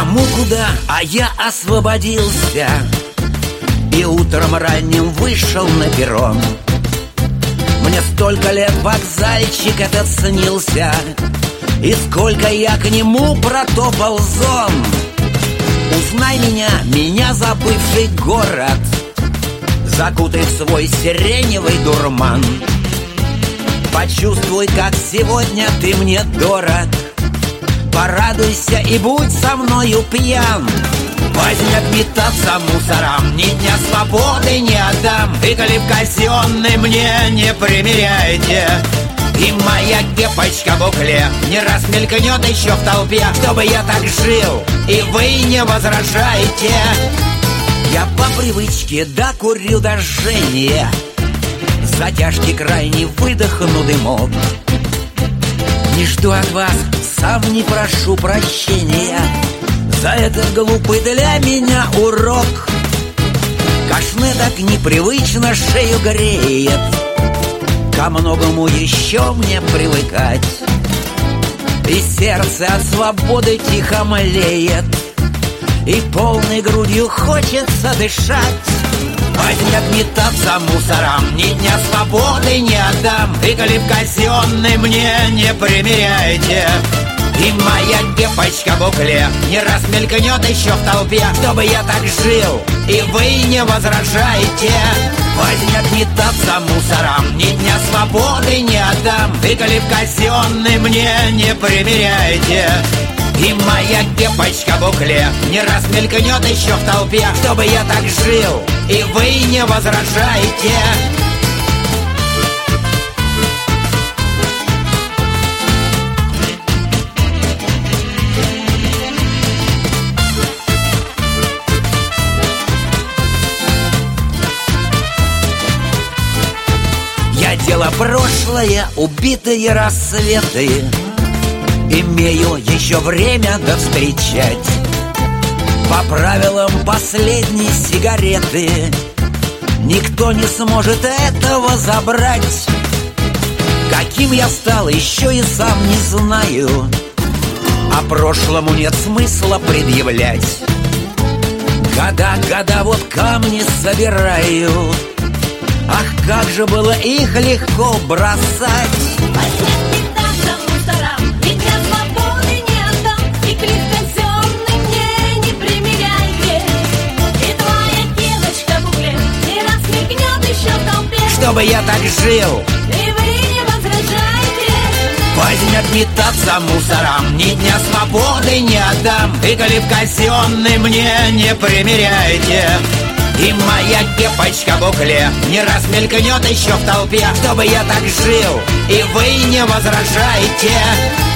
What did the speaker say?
Кому куда, а я освободился и утром ранним вышел на перрон. Мне столько лет вокзальчик этот снился, и сколько я к нему протопал зон. Узнай меня забывший город закутай в свой сиреневый дурман. Почувствуй, как сегодня ты мне дорог, порадуйся и будь со мною пьян. Возьмет метаться мусорам, ни дня свободы не отдам. И коли в казенный мне не примеряйте, и моя кепочка в букле не раз мелькнет еще в толпе, чтобы я так жил, и вы не возражаете. Я по привычке докурю до жжения, затяжки крайний выдохну дымок. Не жду от вас, сам не прошу прощения за этот глупый для меня урок. Кашне так непривычно шею греет, ко многому еще мне привыкать. И сердце от свободы тихо млеет, и полной грудью хочется дышать. Возьмет метаться мусорам, ни дня свободы не отдам. И коли в казенный мне не примеряйте, и моя кепочка в букле не раз мелькнет еще в толпе, чтобы я так жил, и вы не возражаете. Возьмет метаться мусорам, ни дня свободы не отдам. И коли в казенный мне не примеряйте, и моя кепочка в букле не раз мелькнет еще в толпе, чтобы я так жил, и вы не возражаете. Я дело прошлое, убитые рассветы, имею еще время довстречать. По правилам последней сигареты никто не сможет этого забрать. Каким я стал, еще и сам не знаю, а прошлому нет смысла предъявлять. Года вот камни собираю, ах, как же было их легко бросать. Чтобы я так жил, и вы не возражаете. Возьмет метаться мусорам, ни дня свободы не отдам. И коли в казенный мне не примеряйте, и моя кепочка в букле не раз мелькнет еще в толпе, чтобы я так жил, и вы не возражаете.